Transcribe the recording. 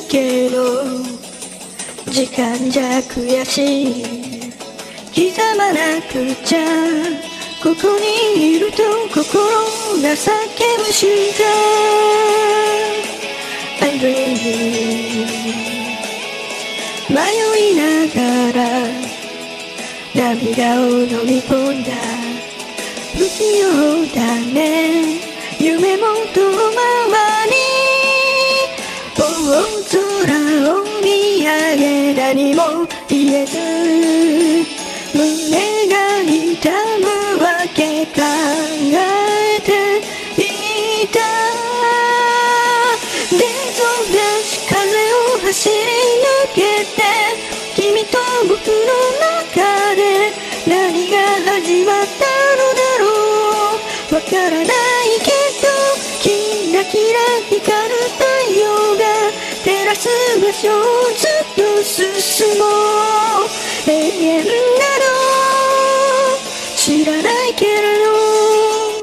けど時間じゃ悔しい刻まなくちゃここにいると心が叫ぶ瞬間 I dream 迷いながら涙を飲み込んだ不器用だね夢も遠回り大空を見上げ何も言えず胸が痛むわけ考えていた電動で風を走り抜けて君と僕の中で何が始まったのだろうわからないけどキラキラ光る太陽が照らす場所をずっと進もう